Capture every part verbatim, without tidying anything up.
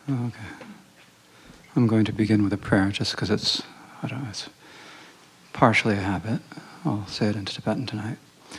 Okay. I'm going to begin with a prayer just because it's, I don't know, it's partially a habit. I'll say it in Tibetan tonight.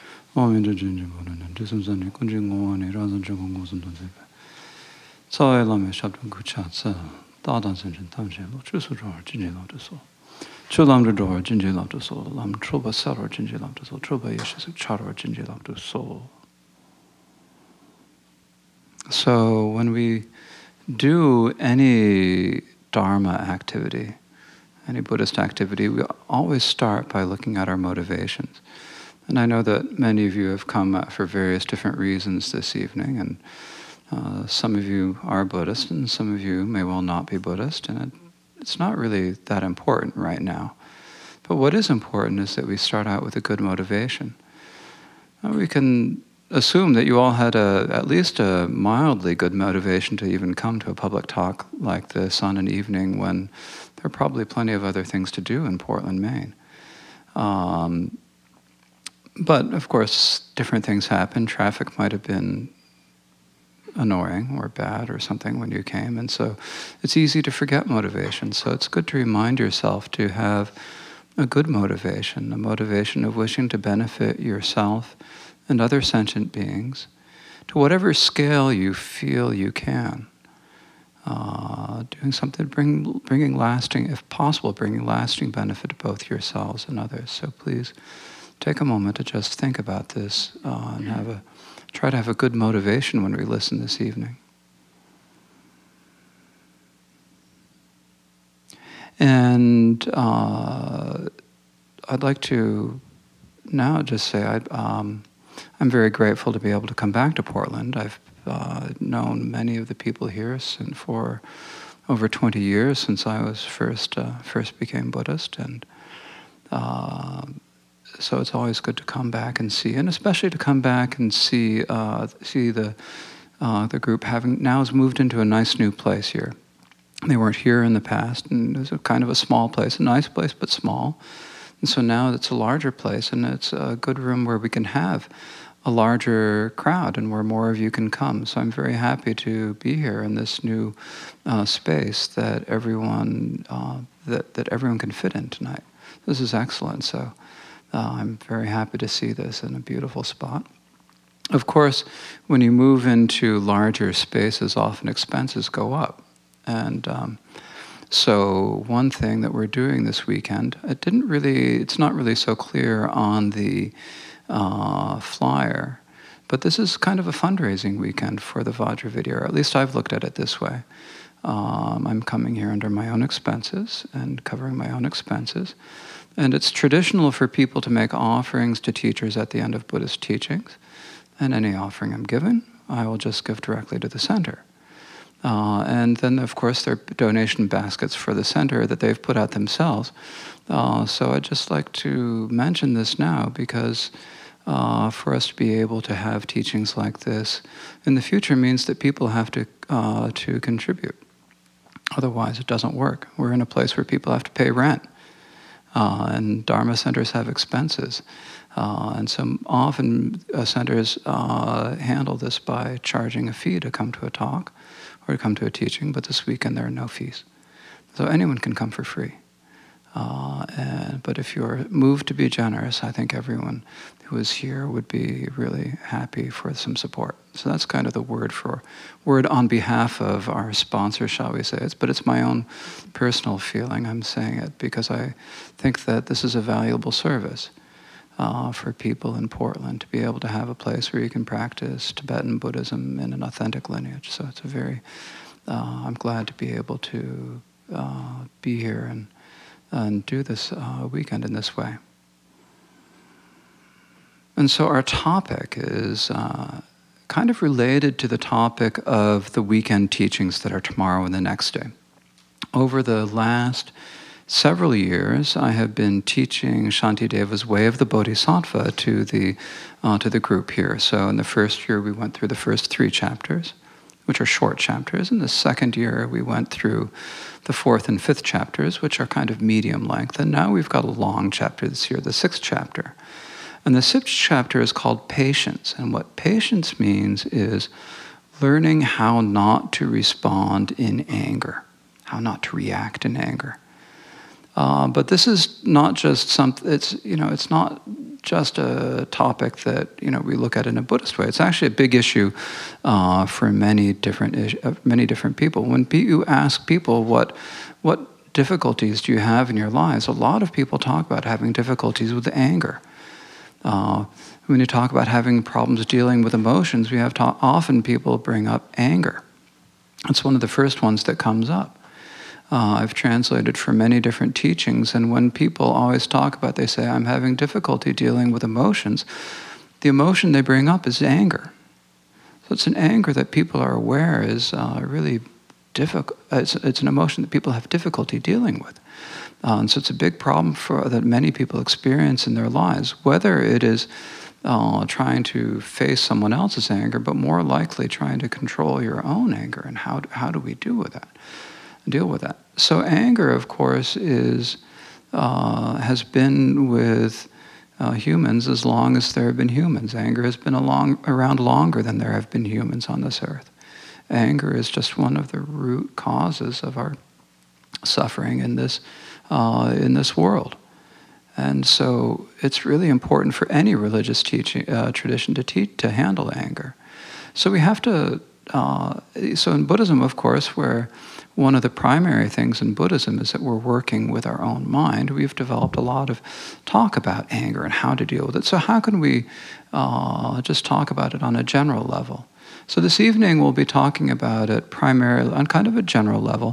So when we do any Dharma activity, any Buddhist activity, we always start by looking at our motivations. And I know that many of you have come for various different reasons this evening, and uh, some of you are Buddhist, and some of you may well not be Buddhist, and it, it's not really that important right now. But what is important is that we start out with a good motivation. Uh, we can assume that you all had a, at least a mildly good motivation to even come to a public talk like this on an evening when there are probably plenty of other things to do in Portland, Maine. Um, but of course, different things happen. Traffic might have been annoying or bad or something when you came, and so it's easy to forget motivation. So it's good to remind yourself to have a good motivation, a motivation of wishing to benefit yourself and other sentient beings to whatever scale you feel you can. Uh, doing something, bring, bringing lasting, if possible, bringing lasting benefit to both yourselves and others. So please take a moment to just think about this uh, and have a, try to have a good motivation when we listen this evening. And uh, I'd like to now just say I'd, um, I'm very grateful to be able to come back to Portland. I've uh, known many of the people here since for over twenty years since I was first uh, first became Buddhist, and uh, so it's always good to come back and see, and especially to come back and see uh, see the uh, the group having now has moved into a nice new place here. They weren't here in the past, and it was a kind of a small place, a nice place but small. And so now it's a larger place, and it's a good room where we can have a larger crowd and where more of you can come. So I'm very happy to be here in this new uh, space that everyone uh, that that everyone can fit in tonight. This is excellent. So uh, I'm very happy to see this in a beautiful spot. Of course, when you move into larger spaces, often expenses go up, and um, So one thing that we're doing this weekend, it didn't really, it's not really so clear on the uh, flyer, but this is kind of a fundraising weekend for the Vajravidya, or at least I've looked at it this way. Um, I'm coming here under my own expenses and covering my own expenses. And it's traditional for people to make offerings to teachers at the end of Buddhist teachings. And any offering I'm given, I will just give directly to the center. Uh, and then, of course, there are donation baskets for the center that they've put out themselves. Uh, so I'd just like to mention this now because uh, for us to be able to have teachings like this in the future means that people have to uh, to contribute. Otherwise, it doesn't work. We're in a place where people have to pay rent, uh, and Dharma centers have expenses. Uh, and so often uh, centers uh, handle this by charging a fee to come to a talk or to come to a teaching, but this weekend there are no fees. So anyone can come for free. Uh, and, but if you're moved to be generous, I think everyone who is here would be really happy for some support. So that's kind of the word for word on behalf of our sponsor, shall we say. It's, but it's my own personal feeling. I'm saying it because I think that this is a valuable service uh, for people in Portland to be able to have a place where you can practice Tibetan Buddhism in an authentic lineage. So it's a very, uh, I'm glad to be able to uh, be here and and do this uh, weekend in this way. And so our topic is uh, kind of related to the topic of the weekend teachings that are tomorrow and the next day. Over the last several years, I have been teaching Shantideva's Way of the Bodhisattva to the, uh, to the group here. So in the first year, we went through the first three chapters, which are short chapters. In the second year, we went through the fourth and fifth chapters, which are kind of medium length. And now we've got a long chapter this year, the sixth chapter. And the sixth chapter is called Patience. And what patience means is learning how not to respond in anger, how not to react in anger. Uh, but this is not just something, it's, you know, it's not just a topic that, you know, we look at in a Buddhist way. It's actually a big issue uh, for many different is- uh, many different people. When pe- you ask people what what difficulties do you have in your lives, a lot of people talk about having difficulties with anger. Uh, when you talk about having problems dealing with emotions, we have to- often people bring up anger. It's one of the first ones that comes up. Uh, I've translated for many different teachings, and when people always talk about, they say, I'm having difficulty dealing with emotions, the emotion they bring up is anger. So it's an anger that people are aware is uh, really difficult. It's, it's an emotion that people have difficulty dealing with. Uh, and so it's a big problem for that many people experience in their lives, whether it is uh, trying to face someone else's anger, but more likely trying to control your own anger. And how, how do we deal with that? deal with that. So anger, of course, is uh, has been with uh, humans as long as there have been humans. Anger has been along, around longer than there have been humans on this earth. Anger is just one of the root causes of our suffering in this uh, in this world. And so it's really important for any religious teaching uh, tradition to teach to handle anger. So we have to. Uh, so in Buddhism, of course, where one of the primary things in Buddhism is that we're working with our own mind, we've developed a lot of talk about anger and how to deal with it. So how can we uh, just talk about it on a general level? So this evening we'll be talking about it primarily on kind of a general level,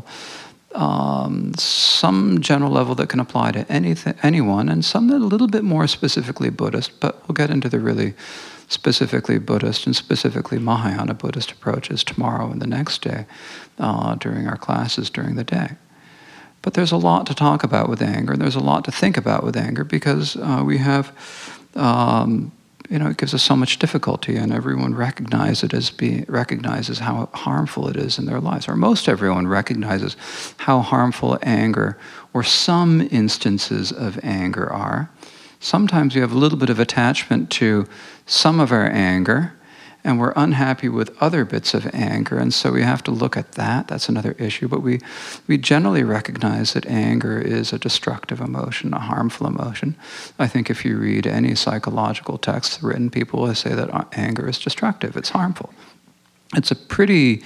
um, some general level that can apply to anything, anyone, and some that are a little bit more specifically Buddhist, but we'll get into the really specifically Buddhist and specifically Mahayana Buddhist approaches tomorrow and the next day uh, during our classes during the day. But there's a lot to talk about with anger, and there's a lot to think about with anger because uh, we have, um, you know, it gives us so much difficulty, and everyone recognizes it as being, recognizes how harmful it is in their lives, or most everyone recognizes how harmful anger or some instances of anger are. Sometimes we have a little bit of attachment to some of our anger, and we're unhappy with other bits of anger, and so we have to look at that. That's another issue. But we, we generally recognize that anger is a destructive emotion, a harmful emotion. I think if you read any psychological text written, people will say that anger is destructive, it's harmful. It's a pretty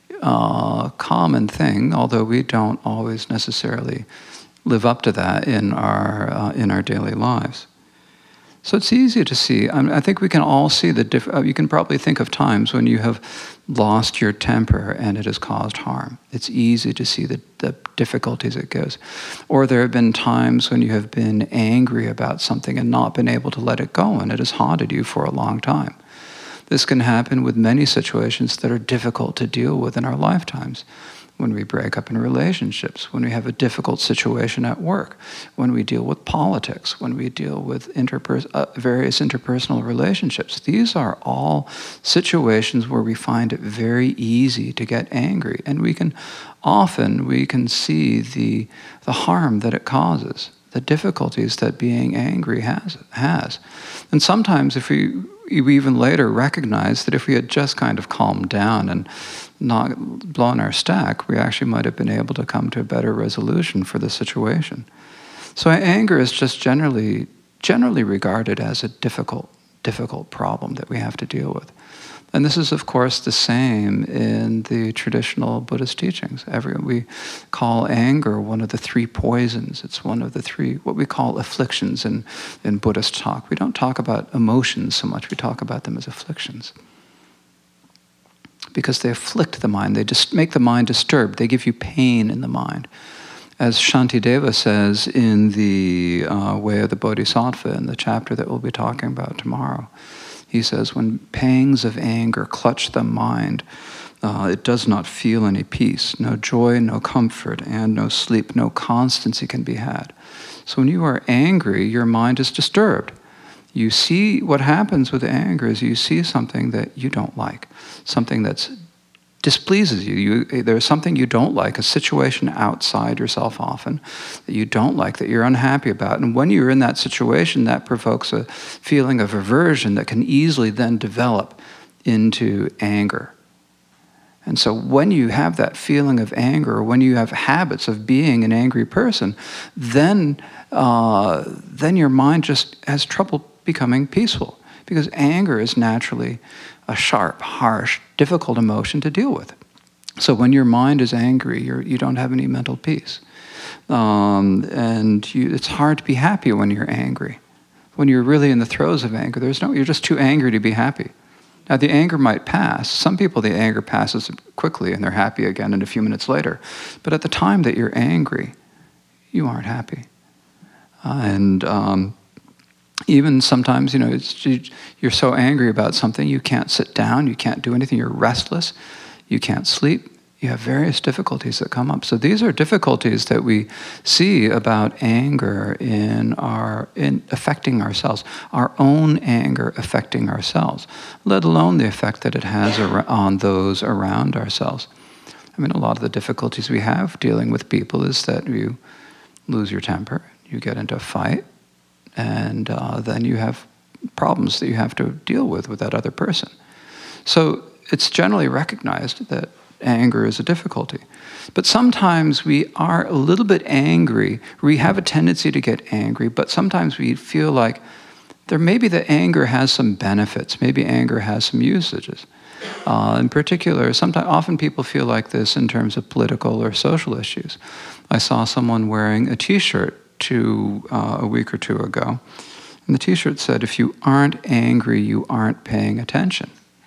uh, common thing, although we don't always necessarily live up to that in our uh, in our daily lives. So it's easy to see. I, mean, I think we can all see the diff- uh, you can probably think of times when you have lost your temper and it has caused harm. It's easy to see the, the difficulties it gives. Or there have been times when you have been angry about something and not been able to let it go, and it has haunted you for a long time. This can happen with many situations that are difficult to deal with in our lifetimes. When we break up in relationships, when we have a difficult situation at work, when we deal with politics, when we deal with interpers- uh, various interpersonal relationships. These are all situations where we find it very easy to get angry, and we can often we can see the the harm that it causes, the difficulties that being angry has has. And sometimes if we we even later recognize that if we had just kind of calmed down and not blown our stack, we actually might have been able to come to a better resolution for the situation. So anger is just generally generally regarded as a difficult, difficult problem that we have to deal with. And this is, of course, the same in the traditional Buddhist teachings. Every, we call anger one of the three poisons. It's one of the three, what we call afflictions in, in Buddhist talk. We don't talk about emotions so much, we talk about them as afflictions. Because they afflict the mind, they just make the mind disturbed, they give you pain in the mind. As Shantideva says in the uh, Way of the Bodhisattva, in the chapter that we'll be talking about tomorrow, he says, when pangs of anger clutch the mind, uh, it does not feel any peace, no joy, no comfort, and no sleep, no constancy can be had. So when you are angry, your mind is disturbed. You see, what happens with anger is you see something that you don't like, something that displeases you. you. There's something you don't like, a situation outside yourself often that you don't like, that you're unhappy about. And when you're in that situation, that provokes a feeling of aversion that can easily then develop into anger. And so when you have that feeling of anger, or when you have habits of being an angry person, then, uh, then your mind just has trouble becoming peaceful, because anger is naturally a sharp, harsh, difficult emotion to deal with. So when your mind is angry, you're, you don't have any mental peace. Um, and you, it's hard to be happy when you're angry. When you're really in the throes of anger, there's no, you're just too angry to be happy. Now, the anger might pass. Some people, the anger passes quickly and they're happy again in a few minutes later. But at the time that you're angry, you aren't happy. Uh, and um, even sometimes, you know, it's, you're so angry about something, you can't sit down, you can't do anything, you're restless, you can't sleep. You have various difficulties that come up. So these are difficulties that we see about anger in our in affecting ourselves, our own anger affecting ourselves, let alone the effect that it has on those around ourselves. I mean, a lot of the difficulties we have dealing with people is that you lose your temper, you get into a fight, and uh, then you have problems that you have to deal with with that other person. So it's generally recognized that anger is a difficulty. But sometimes we are a little bit angry. We have a tendency to get angry, but sometimes we feel like there maybe the anger has some benefits. Maybe anger has some usages. Uh, in particular, sometimes, often people feel like this in terms of political or social issues. I saw someone wearing a T-shirt two, uh, a week or two ago, and the T-shirt said, "If you aren't angry, you aren't paying attention."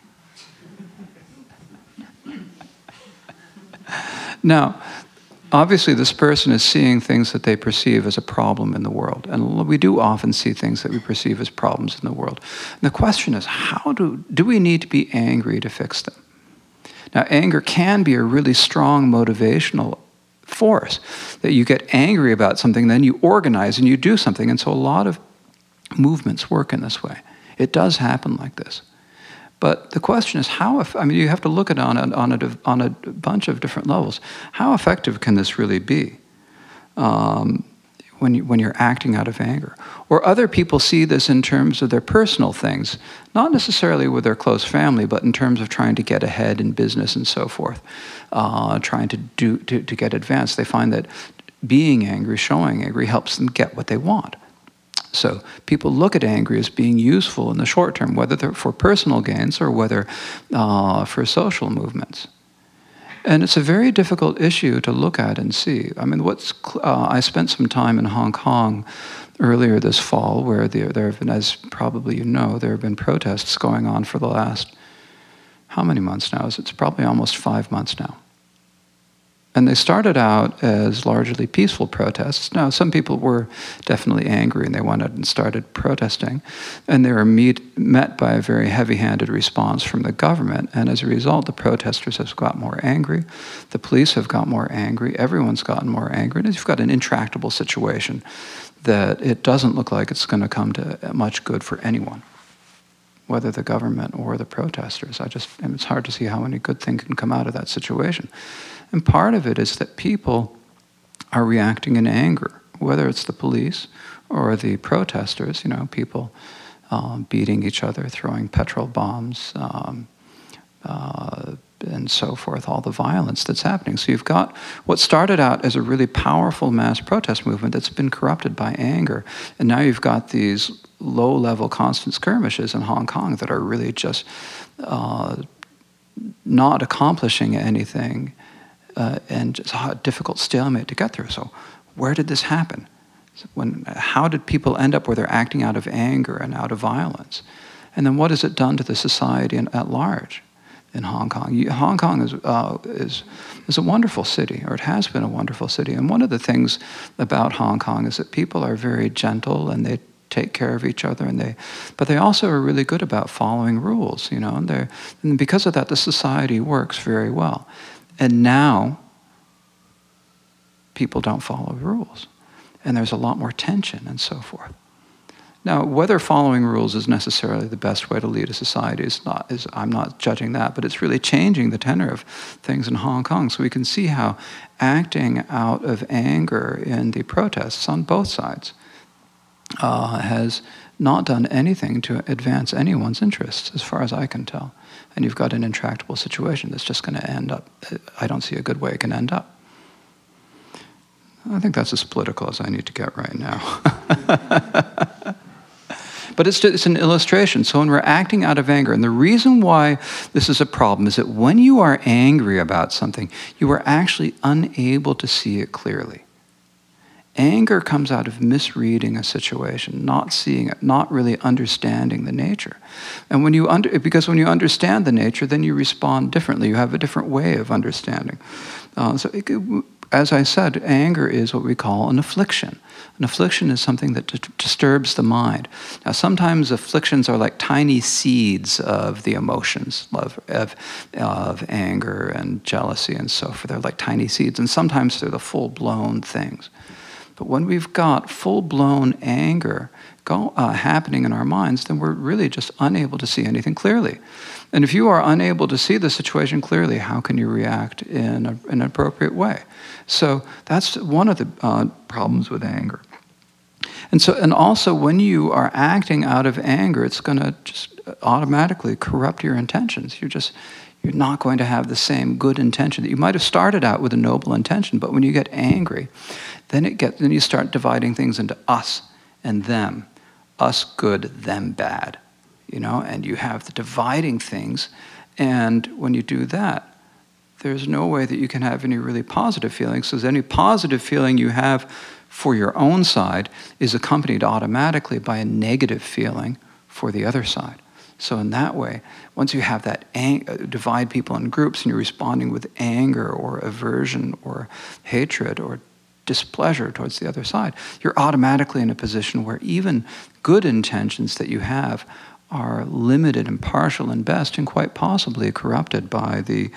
Now, obviously this person is seeing things that they perceive as a problem in the world. And we do often see things that we perceive as problems in the world. And the question is, how do, do we need to be angry to fix them? Now, anger can be a really strong motivational force, that you get angry about something, then you organize and you do something. And so a lot of movements work in this way. It does happen like this. But the question is, how? If, I mean, you have to look at it on a, on a on a bunch of different levels. How effective can this really be um, when you, when you're acting out of anger? Or other people see this in terms of their personal things, not necessarily with their close family, but in terms of trying to get ahead in business and so forth, uh, trying to do to, to get advanced. They find that being angry, showing angry, helps them get what they want. So people look at anger as being useful in the short term, whether they're for personal gains or whether uh, for social movements. And it's a very difficult issue to look at and see. I mean, what's uh, I spent some time in Hong Kong earlier this fall, where there, there have been, as probably you know, there have been protests going on for the last, how many months now? It's probably almost five months now. And they started out as largely peaceful protests. Now, some people were definitely angry and they went out and started protesting. And they were meet, met by a very heavy-handed response from the government. And as a result, the protesters have got more angry. The police have got more angry. Everyone's gotten more angry. And you've got an intractable situation that it doesn't look like it's going to come to much good for anyone, whether the government or the protesters. I just, and it's hard to see how any good thing can come out of that situation. And part of it is that people are reacting in anger, whether it's the police or the protesters, you know, people um, beating each other, throwing petrol bombs, um, uh, and so forth, all the violence that's happening. So you've got what started out as a really powerful mass protest movement that's been corrupted by anger. And now you've got these low-level constant skirmishes in Hong Kong that are really just uh, not accomplishing anything. Uh, and just a difficult stalemate to get through. So where did this happen? When, how did people end up where they're acting out of anger and out of violence? And then what has it done to the society in, at large in Hong Kong? You, Hong Kong is, uh, is, is a wonderful city, or it has been a wonderful city. And one of the things about Hong Kong is that people are very gentle and they take care of each other, and they, but they also are really good about following rules, you know, and, they're, and because of that, the society works very well. And now, people don't follow rules. And there's a lot more tension and so forth. Now, whether following rules is necessarily the best way to lead a society is not, is, I'm not judging that, but it's really changing the tenor of things in Hong Kong. So we can see how acting out of anger in the protests on both sides uh, has not done anything to advance anyone's interests, as far as I can tell. and you've got an intractable situation that's just going to end up, I don't see a good way it can end up. I think that's as political as I need to get right now. But it's, it's an illustration. So when we're acting out of anger, and the reason why this is a problem is that when you are angry about something, you are actually unable to see it clearly. Anger comes out of misreading a situation, not seeing it, not really understanding the nature. And when you under, because when you understand the nature, then you respond differently. You have a different way of understanding. Uh, so it, as I said, anger is what we call an affliction. An affliction is something that d- disturbs the mind. Now, sometimes afflictions are like tiny seeds of the emotions, of, of, of anger and jealousy and so forth. They're like tiny seeds, and sometimes they're the full-blown things. But when we've got full-blown anger go, uh, happening in our minds, then we're really just unable to see anything clearly. And if you are unable to see the situation clearly, how can you react in, a, in an appropriate way? So that's one of the uh, problems with anger. And so, and also when you are acting out of anger, it's going to just automatically corrupt your intentions. You're just, you're not going to have the same good intention that you might have started out with a noble intention, but when you get angry, then it gets, then you start dividing things into us and them, us good, them bad, you know, and you have the dividing things, and when you do that, there's no way that you can have any really positive feelings, because any positive feeling you have for your own side is accompanied automatically by a negative feeling for the other side. So in that way, once you have that ang- divide people in groups and you're responding with anger or aversion or hatred or displeasure towards the other side, you're automatically in a position where even good intentions that you have are limited and partial and best, and quite possibly corrupted by the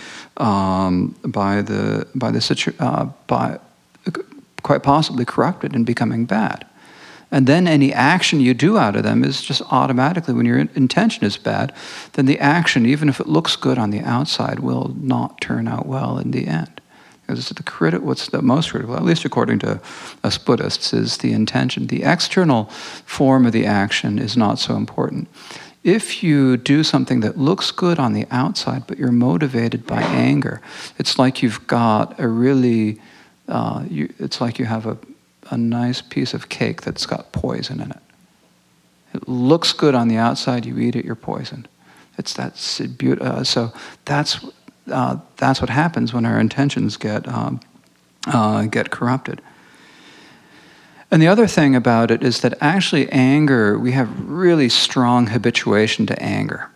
um, by the by the situ- uh, by quite possibly corrupted and becoming bad. And then any action you do out of them is just automatically, when your intention is bad, then the action, even if it looks good on the outside, will not turn out well in the end. Because the criti- what's the most critical, at least according to us Buddhists, is the intention. The external form of the action is not so important. If you do something that looks good on the outside, but you're motivated by anger, it's like you've got a really, uh, you, it's like you have a, a nice piece of cake that's got poison in it. It looks good on the outside, you eat it, you're poisoned. It's that's beautiful. Uh, so that's uh, that's what happens when our intentions get um, uh, get corrupted. And the other thing about it is that actually anger, we have really strong habituation to anger.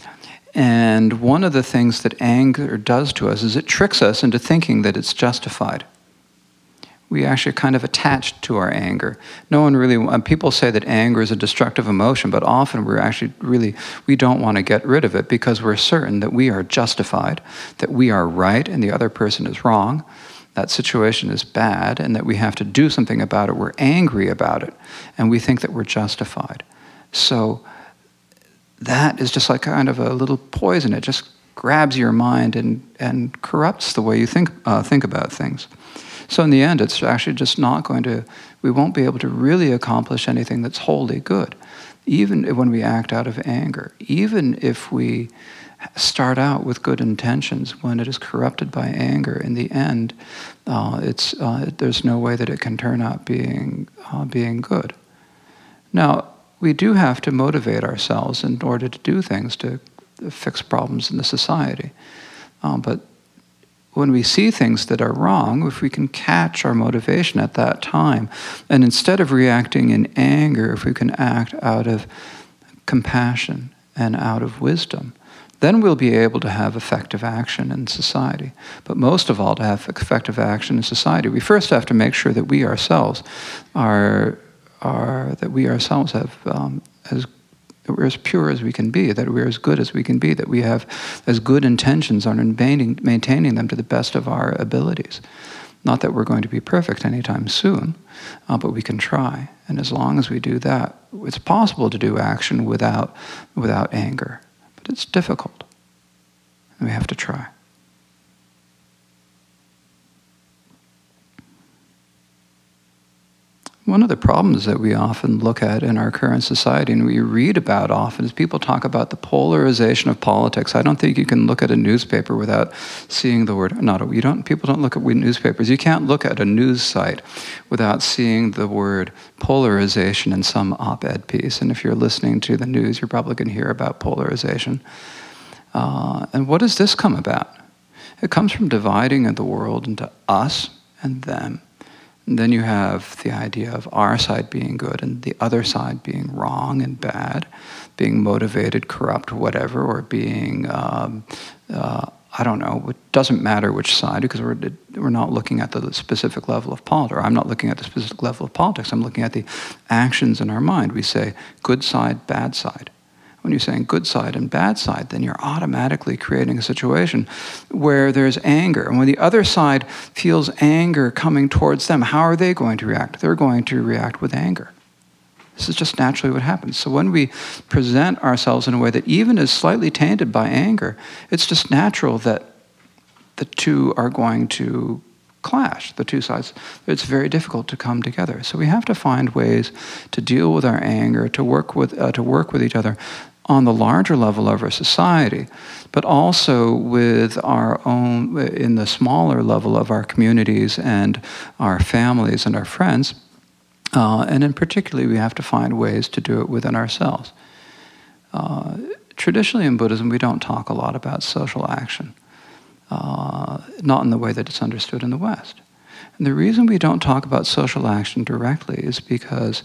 And one of the things that anger does to us is it tricks us into thinking that it's justified. We actually kind of attached to our anger. No one really, uh, people say that anger is a destructive emotion, but often we're actually really, we don't want to get rid of it because we're certain that we are justified, that we are right and the other person is wrong, that situation is bad and that we have to do something about it. We're angry about it and we think that we're justified. So that is just like kind of a little poison. It just grabs your mind and, and corrupts the way you think uh, think about things. So in the end, it's actually just not going to, we won't be able to really accomplish anything that's wholly good, even when we act out of anger. Even if we start out with good intentions, when it is corrupted by anger, in the end, uh, it's uh, there's no way that it can turn out being uh, being good. Now, we do have to motivate ourselves in order to do things to fix problems in the society, uh, but when we see things that are wrong, if we can catch our motivation at that time, and instead of reacting in anger, if we can act out of compassion and out of wisdom, then we'll be able to have effective action in society. But most of all, to have effective action in society, we first have to make sure that we ourselves are, are that we ourselves have um, as that we're as pure as we can be, that we're as good as we can be, that we have as good intentions on maintaining, maintaining them to the best of our abilities. Not that we're going to be perfect anytime soon, uh, but we can try. And as long as we do that, it's possible to do action without, without anger. But it's difficult, and we have to try. One of the problems that we often look at in our current society and we read about often is people talk about the polarization of politics. I don't think you can look at a newspaper without seeing the word, not, you don't, people don't look at newspapers. You can't look at a news site without seeing the word polarization in some op-ed piece. And if you're listening to the news, you're probably going to hear about polarization. Uh, and what does this come about? It comes from dividing the world into us and them. And then you have the idea of our side being good and the other side being wrong and bad, being motivated, corrupt, whatever, or being, um, uh, I don't know, it doesn't matter which side, because we're, we're not looking at the specific level of politics, or I'm not looking at the specific level of politics, I'm looking at the actions in our mind. We say good side, bad side. When you're saying good side and bad side, then you're automatically creating a situation where there's anger. And when the other side feels anger coming towards them, how are they going to react? They're going to react with anger. This is just naturally what happens. So when we present ourselves in a way that even is slightly tainted by anger, it's just natural that the two are going to clash, the two sides. It's very difficult to come together. So we have to find ways to deal with our anger, to work with, uh, to work with each other on the larger level of our society, but also with our own, in the smaller level of our communities and our families and our friends. Uh, and in particular, we have to find ways to do it within ourselves. Uh, traditionally in Buddhism, we don't talk a lot about social action, uh, not in the way that it's understood in the West. And the reason we don't talk about social action directly is because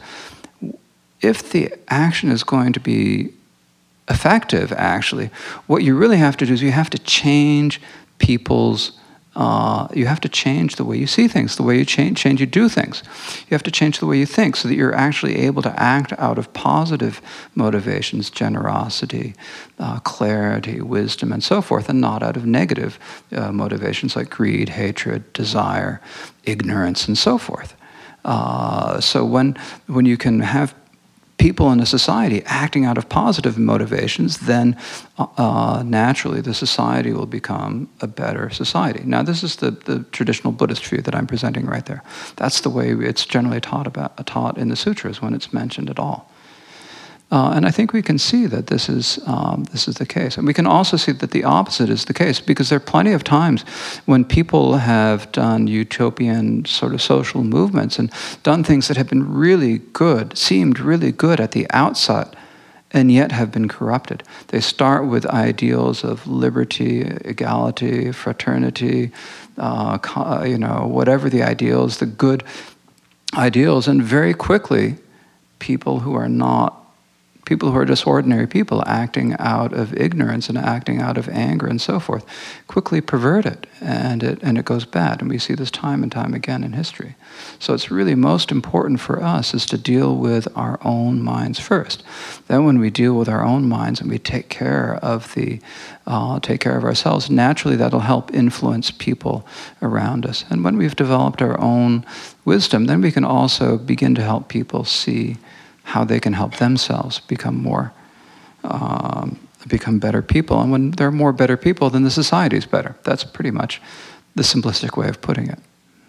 if the action is going to be effective, actually, what you really have to do is you have to change people's, uh, you have to change the way you see things, the way you change, change you do things. You have to change the way you think so that you're actually able to act out of positive motivations, generosity, uh, clarity, wisdom, and so forth, and not out of negative uh, motivations like greed, hatred, desire, ignorance, and so forth. Uh, so when, when you can have people in a society acting out of positive motivations, then uh, naturally the society will become a better society. Now, this is the, the traditional Buddhist view that I'm presenting right there. That's the way it's generally taught about taught in the sutras when it's mentioned at all. Uh, and I think we can see that this is, um, this is the case. And we can also see that the opposite is the case, because there are plenty of times when people have done utopian sort of social movements and done things that have been really good, seemed really good at the outset, and yet have been corrupted. They start with ideals of liberty, equality, fraternity, uh, you know, whatever the ideals, the good ideals, and very quickly, people who are not People who are just ordinary people acting out of ignorance and acting out of anger and so forth quickly pervert it, and it and it goes bad. And we see this time and time again in history. So it's really most important for us is to deal with our own minds first. Then when we deal with our own minds and we take care of the uh, take care of ourselves, naturally that'll help influence people around us. And when we've developed our own wisdom, then we can also begin to help people see how they can help themselves become more, um, become better people. And when there are more better people, then the society is better. That's pretty much the simplistic way of putting it.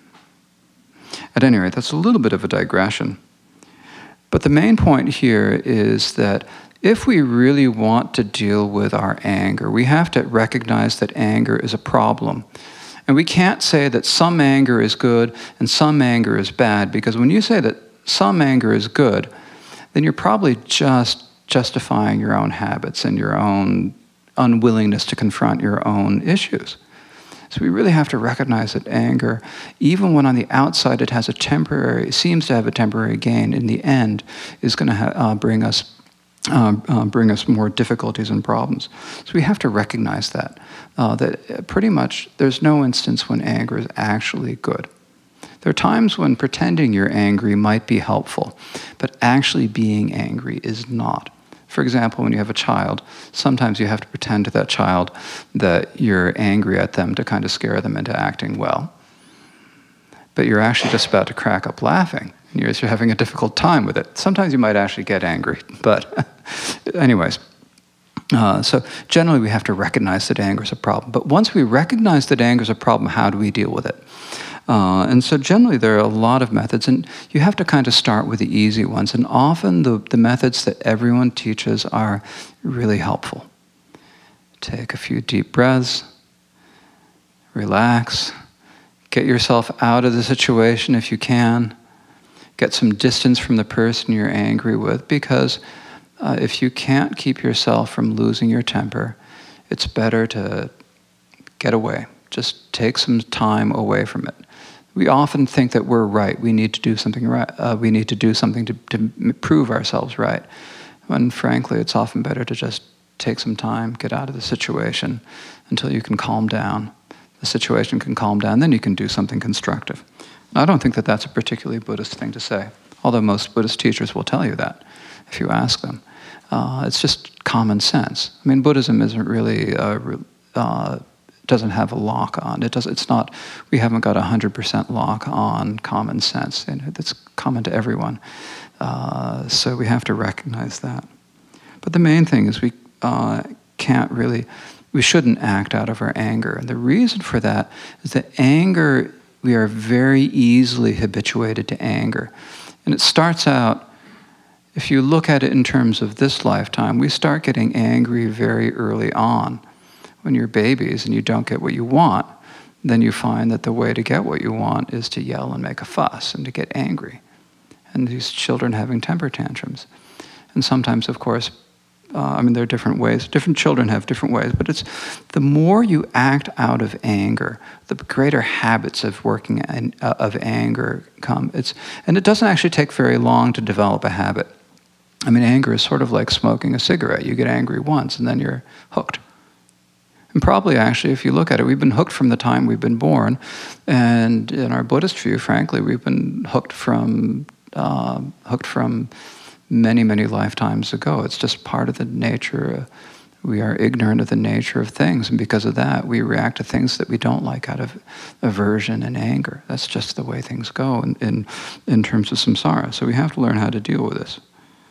At any rate, that's a little bit of a digression. But the main point here is that if we really want to deal with our anger, we have to recognize that anger is a problem. And we can't say that some anger is good and some anger is bad, because when you say that some anger is good, then you're probably just justifying your own habits and your own unwillingness to confront your own issues. So we really have to recognize that anger, even when on the outside it has a temporary, seems to have a temporary gain, in the end is going to ha- uh, bring us uh, uh, bring us more difficulties and problems. So we have to recognize that, uh, that pretty much there's no instance when anger is actually good. There are times when pretending you're angry might be helpful, but actually being angry is not. For example, when you have a child, sometimes you have to pretend to that child that you're angry at them to kind of scare them into acting well. But you're actually just about to crack up laughing, and you're you're having a difficult time with it. Sometimes you might actually get angry, but anyways. Uh, so generally we have to recognize that anger is a problem. But once we recognize that anger is a problem, how do we deal with it? Uh, and so generally there are a lot of methods, and you have to kind of start with the easy ones. And often the, the methods that everyone teaches are really helpful. Take a few deep breaths, relax, get yourself out of the situation if you can, get some distance from the person you're angry with, because uh, if you can't keep yourself from losing your temper, it's better to get away. Just take some time away from it. We often think that we're right. We need to do something right. Uh, we need to do something to, to prove ourselves right. When frankly, it's often better to just take some time, get out of the situation until you can calm down. The situation can calm down, then you can do something constructive. Now, I don't think that that's a particularly Buddhist thing to say, although most Buddhist teachers will tell you that if you ask them. Uh, it's just common sense. I mean, Buddhism isn't really uh, uh, doesn't have a lock on. It does. It's not. We haven't got a hundred percent lock on common sense, and it's common to everyone. Uh, so we have to recognize that. But the main thing is we uh, can't really. We shouldn't act out of our anger, and the reason for that is that anger. We are very easily habituated to anger, and it starts out. If you look at it in terms of this lifetime, we start getting angry very early on. When you're babies and you don't get what you want, then you find that the way to get what you want is to yell and make a fuss and to get angry. And these children having temper tantrums. And sometimes, of course, uh, I mean, there are different ways. Different children have different ways, but it's the more you act out of anger, the greater habits of working in, uh, of anger come. It's, and it doesn't actually take very long to develop a habit. I mean, anger is sort of like smoking a cigarette. You get angry once and then you're hooked. And probably, actually, if you look at it, we've been hooked from the time we've been born. And in our Buddhist view, frankly, we've been hooked from uh, hooked from many, many lifetimes ago. It's just part of the nature. We are ignorant of the nature of things. And because of that, we react to things that we don't like out of aversion and anger. That's just the way things go in, in, in terms of samsara. So we have to learn how to deal with this,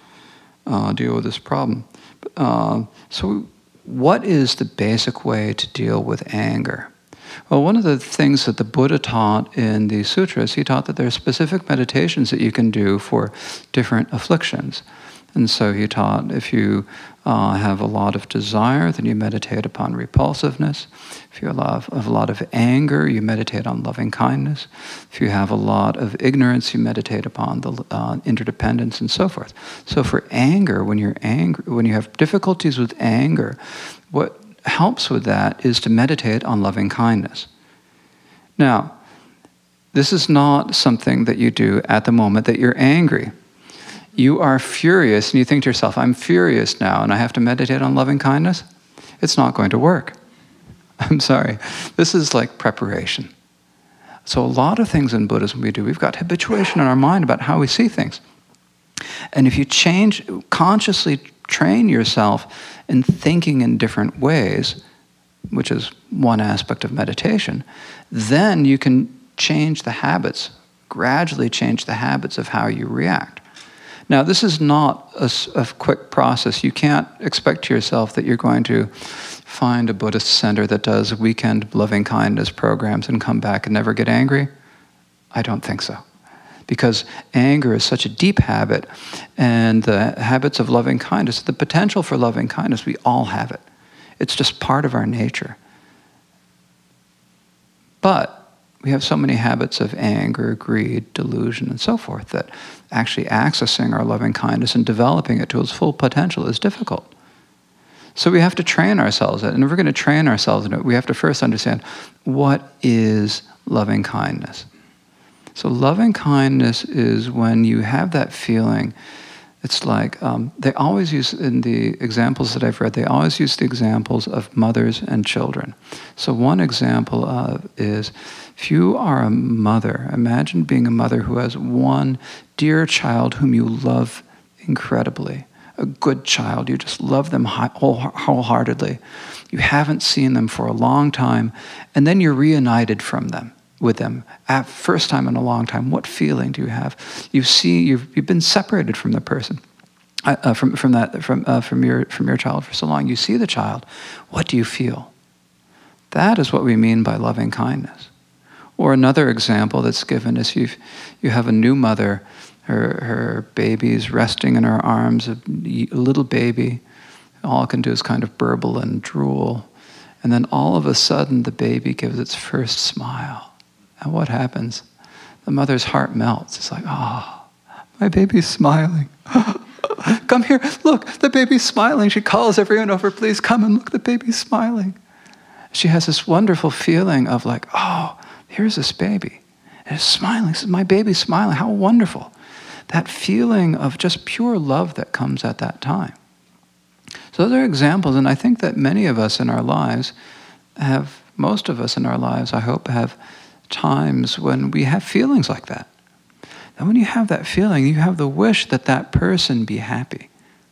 uh, deal with this problem. Uh, so what is the basic way to deal with anger? Well, one of the things that the Buddha taught in the sutras, he taught that there are specific meditations that you can do for different afflictions. And so he taught if you uh, have a lot of desire, then you meditate upon repulsiveness. If you have a lot of anger, you meditate on loving kindness. If you have a lot of ignorance, you meditate upon the uh, interdependence and so forth. So for anger, when you're angry, when you have difficulties with anger, what helps with that is to meditate on loving kindness. Now, this is not something that you do at the moment that you're angry. You are furious and you think to yourself, I'm furious now and I have to meditate on loving kindness? It's not going to work. I'm sorry. This is like preparation. So a lot of things in Buddhism we do, we've got habituation in our mind about how we see things. And if you change, consciously train yourself in thinking in different ways, which is one aspect of meditation, then you can change the habits, gradually change the habits of how you react. Now, this is not a, a quick process. You can't expect to yourself that you're going to find a Buddhist center that does weekend loving kindness programs and come back and never get angry. I don't think so. Because anger is such a deep habit, and the habits of loving kindness, the potential for loving kindness, we all have it. It's just part of our nature. But we have so many habits of anger, greed, delusion, and so forth that actually accessing our loving kindness and developing it to its full potential is difficult. So we have to train ourselves in it. And if we're going to train ourselves in it, we have to first understand what is loving kindness. So loving kindness is when you have that feeling. It's like, um, they always use, in the examples that I've read, they always use the examples of mothers and children. So one example of is, if you are a mother, imagine being a mother who has one dear child whom you love incredibly, a good child, you just love them wholeheartedly. You haven't seen them for a long time, and then you're reunited from them. with them, at first time in a long time. What feeling do you have? You see, you've you've been separated from the person, uh, from from that from uh, from your from your child for so long. You see the child. What do you feel? That is what we mean by loving kindness. Or another example that's given is you you have a new mother, her, her baby's resting in her arms, a, a little baby. All it can do is kind of burble and drool. And then all of a sudden, the baby gives its first smile. And what happens? The mother's heart melts. It's like, oh, my baby's smiling. Come here, look, the baby's smiling. She calls everyone over, please come and look, the baby's smiling. She has this wonderful feeling of like, oh, here's this baby. And it's smiling. This is my baby's smiling. How wonderful. That feeling of just pure love that comes at that time. So those are examples, and I think that many of us in our lives have, most of us in our lives, I hope, have times when we have feelings like that. And when you have that feeling, you have the wish that that person be happy.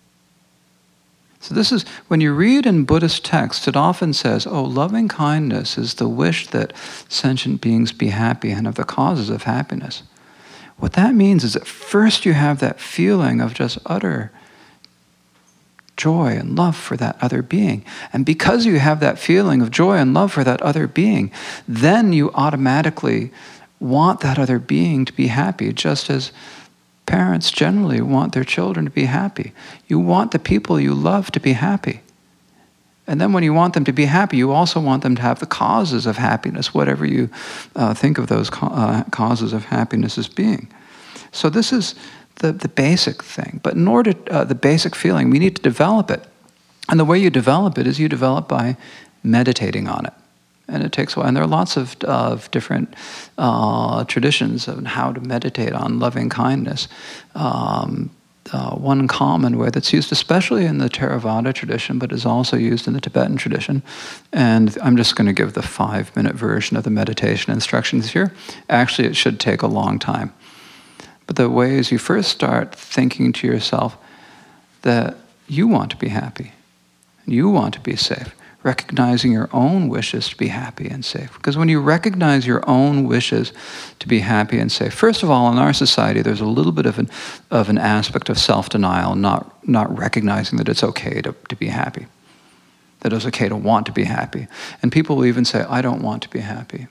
So this is, when you read in Buddhist texts, it often says, oh, loving kindness is the wish that sentient beings be happy and of the causes of happiness. What that means is that first you have that feeling of just utter joy and love for that other being. And because you have that feeling of joy and love for that other being, then you automatically want that other being to be happy, just as parents generally want their children to be happy. You want the people you love to be happy. And then when you want them to be happy, you also want them to have the causes of happiness, whatever you uh, think of those ca- uh, causes of happiness as being. So this is the, the basic thing. But in order, uh, the basic feeling, we need to develop it. And the way you develop it is you develop by meditating on it. And it takes a while. And there are lots of, of different uh, traditions of how to meditate on loving kindness. Um, uh, one common way that's used, especially in the Theravada tradition, but is also used in the Tibetan tradition. And I'm just going to give the five-minute version of the meditation instructions here. Actually, it should take a long time. But the way is you first start thinking to yourself that you want to be happy. You want to be safe. Recognizing your own wishes to be happy and safe. Because when you recognize your own wishes to be happy and safe, first of all, in our society, there's a little bit of an, of an aspect of self-denial, not, not recognizing that it's okay to, to be happy. That it's okay to want to be happy. And people will even say, I don't want to be happy.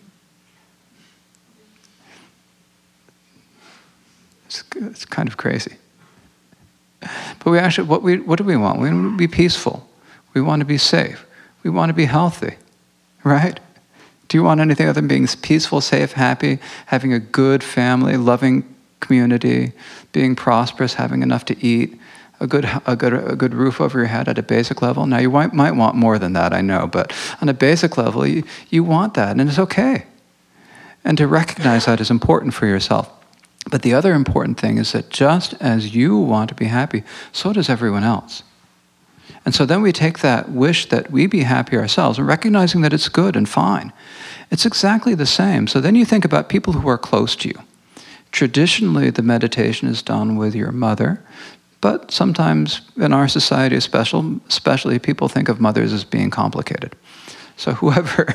It's, it's kind of crazy. But we actually, what, we, what do we want? We want to be peaceful. We want to be safe. We want to be healthy, right? Do you want anything other than being peaceful, safe, happy, having a good family, loving community, being prosperous, having enough to eat, a good, a good, a good roof over your head at a basic level? Now, you might, might want more than that, I know, but on a basic level, you, you want that, and it's okay. And to recognize that is important for yourself. But the other important thing is that just as you want to be happy, so does everyone else. And so then we take that wish that we be happy ourselves, and recognizing that it's good and fine. It's exactly the same. So then you think about people who are close to you. Traditionally, the meditation is done with your mother, but sometimes in our society, especially, especially people think of mothers as being complicated. So whoever...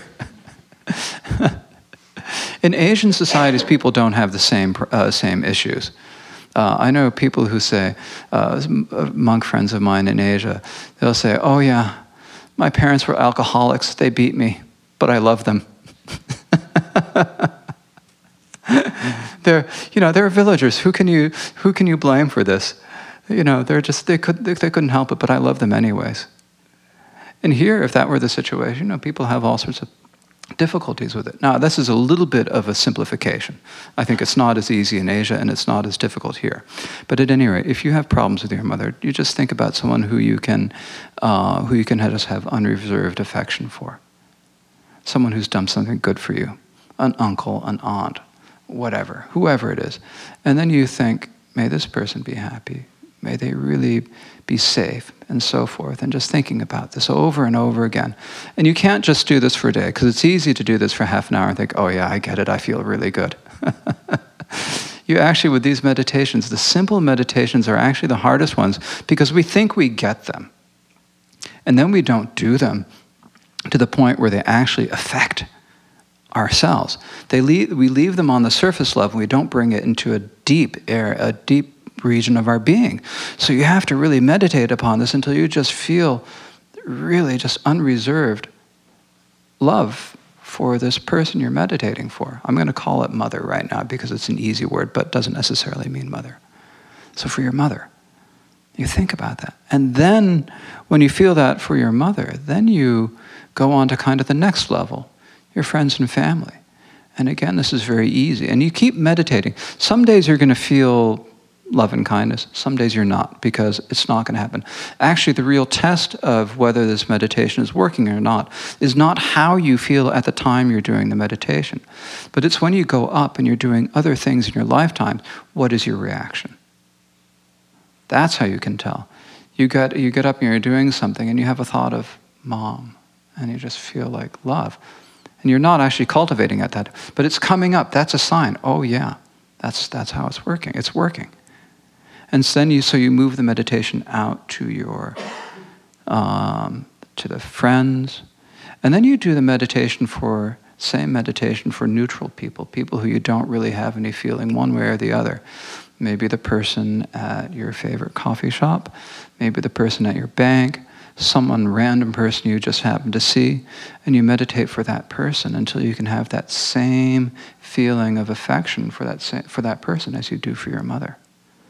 In Asian societies, people don't have the same uh, same issues. Uh, I know people who say, uh, monk friends of mine in Asia, they'll say, oh yeah, my parents were alcoholics, they beat me, but I love them. they're, you know, they're villagers. Who can you, who can you blame for this? You know, they're just, they, could, they, they couldn't help it, but I love them anyways. And here, if that were the situation, you know, people have all sorts of difficulties with it. Now, this is a little bit of a simplification. I think it's not as easy in Asia, and it's not as difficult here. But at any rate, if you have problems with your mother, you just think about someone who you can, uh, who you can just have unreserved affection for. Someone who's done something good for you. An uncle, an aunt, whatever, whoever it is. And then you think, may this person be happy. May they really be safe, and so forth. And just thinking about this over and over again. And you can't just do this for a day, because it's easy to do this for half an hour and think, oh yeah, I get it, I feel really good. You actually, with these meditations, the simple meditations are actually the hardest ones, because we think we get them. And then we don't do them to the point where they actually affect ourselves. They leave, we leave them on the surface level, we don't bring it into a deep air, a deep region of our being. So you have to really meditate upon this until you just feel really just unreserved love for this person you're meditating for. I'm going to call it mother right now because it's an easy word, but doesn't necessarily mean mother. So for your mother, you think about that. And then when you feel that for your mother, then you go on to kind of the next level, your friends and family. And again, this is very easy. And you keep meditating. Some days you're going to feel love and kindness. Some days you're not, because it's not going to happen. Actually, the real test of whether this meditation is working or not is not how you feel at the time you're doing the meditation, but it's when you go up and you're doing other things in your lifetime, what is your reaction? That's how you can tell. You get, you get up and you're doing something and you have a thought of mom, and you just feel like love. And you're not actually cultivating at that, but it's coming up. That's a sign. Oh yeah, that's, that's how it's working. It's working. And then you, so you move the meditation out to your, um, to the friends. And then you do the meditation for, same meditation for neutral people, people who you don't really have any feeling one way or the other. Maybe the person at your favorite coffee shop, maybe the person at your bank, someone random person you just happen to see, and you meditate for that person until you can have that same feeling of affection for that, sa- for that person as you do for your mother.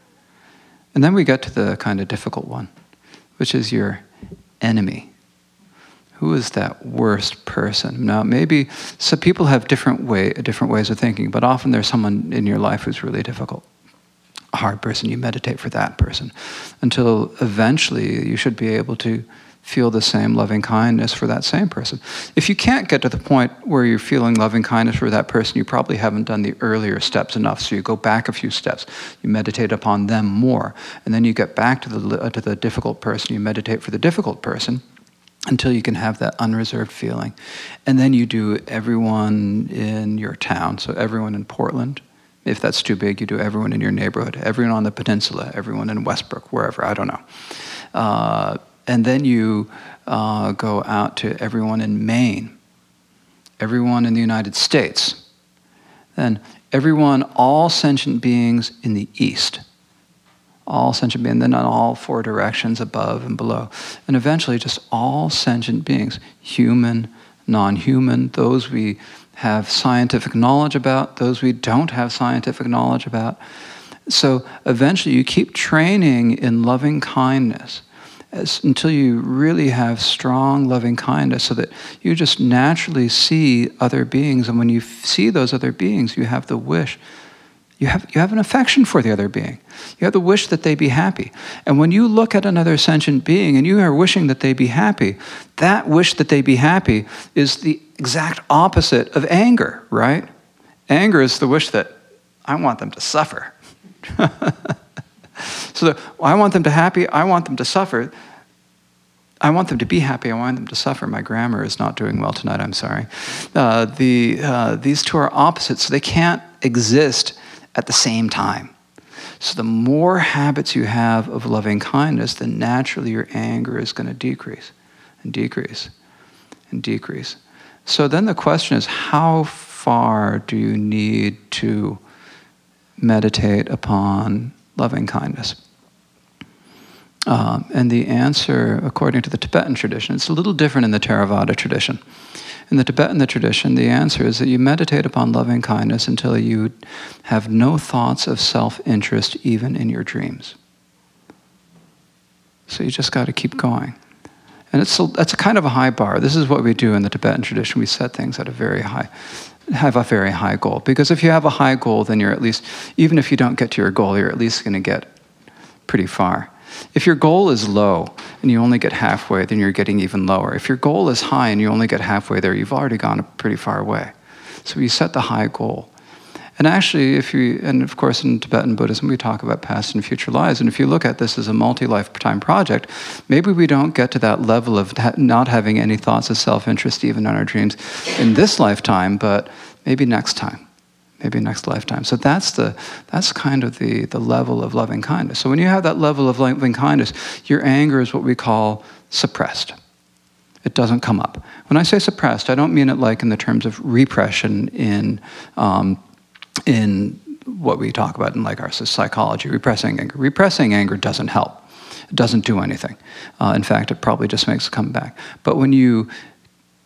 And then we get to the kind of difficult one, which is your enemy. Who is that worst person? Now, maybe some people have different way, different ways of thinking, but often there's someone in your life who's really difficult. A hard person, you meditate for that person until eventually you should be able to feel the same loving kindness for that same person. If you can't get to the point where you're feeling loving kindness for that person, you probably haven't done the earlier steps enough. So you go back a few steps, you meditate upon them more, and then you get back to the uh, to the difficult person, you meditate for the difficult person until you can have that unreserved feeling. And then you do everyone in your town, so everyone in Portland. If that's too big, you do everyone in your neighborhood, everyone on the peninsula, everyone in Westbrook, wherever, I don't know. Uh, and then you uh, go out to everyone in Maine, everyone in the United States, then everyone, all sentient beings in the East, all sentient beings, then on all four directions, above and below, and eventually just all sentient beings, human, non-human, those we have scientific knowledge about, those we don't have scientific knowledge about. So eventually you keep training in loving kindness as, until you really have strong loving kindness so that you just naturally see other beings. And when you f- see those other beings, you have the wish, you have, you have an affection for the other being. You have the wish that they be happy. And when you look at another sentient being and you are wishing that they be happy, that wish that they be happy is the exact opposite of anger, right? Anger is the wish that I want them to suffer. So that, well, I want them to happy, I want them to suffer. I want them to be happy, I want them to suffer. My grammar is not doing well tonight, I'm sorry. Uh, the, uh, these two are opposites, so they can't exist at the same time. So the more habits you have of loving kindness, then naturally your anger is going to decrease and decrease and decrease. So then the question is, how far do you need to meditate upon loving kindness? Um, and the answer, according to the Tibetan tradition, it's a little different in the Theravada tradition. In the Tibetan tradition, the answer is that you meditate upon loving kindness until you have no thoughts of self-interest even in your dreams. So you just got to keep going. And it's a, that's a kind of a high bar. This is what we do in the Tibetan tradition. We set things at a very high, have a very high goal. Because if you have a high goal, then you're at least, even if you don't get to your goal, you're at least going to get pretty far. If your goal is low and you only get halfway, then you're getting even lower. If your goal is high and you only get halfway there, you've already gone pretty far away. So you set the high goal. And actually, if you, and of course in Tibetan Buddhism, we talk about past and future lives. And if you look at this as a multi-lifetime project, maybe we don't get to that level of ha- not having any thoughts of self-interest even in our dreams in this lifetime, but maybe next time. Maybe next lifetime. So that's the that's kind of the, the level of loving kindness. So when you have that level of loving kindness, your anger is what we call suppressed. It doesn't come up. When I say suppressed, I don't mean it like in the terms of repression in um, in what we talk about in like our psychology, repressing anger. Repressing anger doesn't help. It doesn't do anything. Uh, in fact, it probably just makes it come back. But when you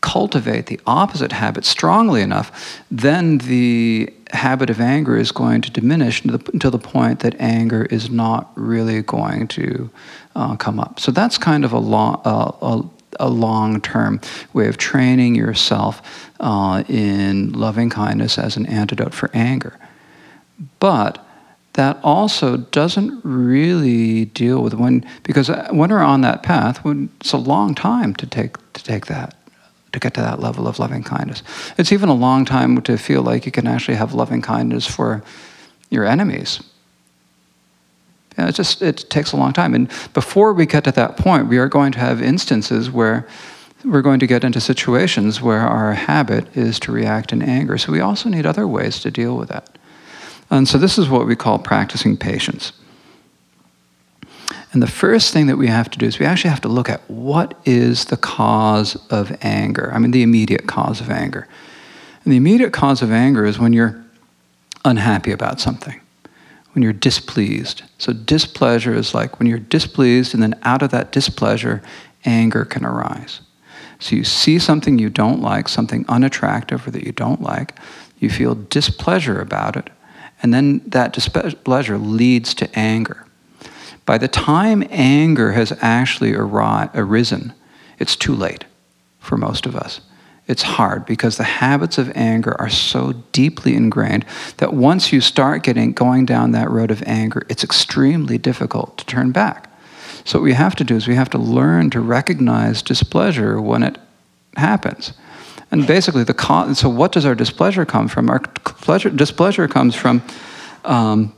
cultivate the opposite habit strongly enough, then the habit of anger is going to diminish until the, until the point that anger is not really going to uh, come up. So that's kind of a, long, uh, a, a long-term way of training yourself uh, in loving kindness as an antidote for anger. But that also doesn't really deal with when, because when we're on that path, when, it's a long time to take to take that, to get to that level of loving kindness. It's even a long time to feel like you can actually have loving kindness for your enemies. Yeah, it just it takes a long time. And before we get to that point, we are going to have instances where we're going to get into situations where our habit is to react in anger. So we also need other ways to deal with that. And so this is what we call practicing patience. And the first thing that we have to do is we actually have to look at what is the cause of anger. I mean, the immediate cause of anger. And the immediate cause of anger is when you're unhappy about something, when you're displeased. So displeasure is like when you're displeased, and then out of that displeasure, anger can arise. So you see something you don't like, something unattractive or that you don't like, you feel displeasure about it, and then that displeasure leads to anger. By the time anger has actually ari- arisen, it's too late for most of us. It's hard because the habits of anger are so deeply ingrained that once you start getting going down that road of anger, it's extremely difficult to turn back. So what we have to do is we have to learn to recognize displeasure when it happens. And basically, the cause, so what does our displeasure come from? Our pleasure, displeasure comes from um,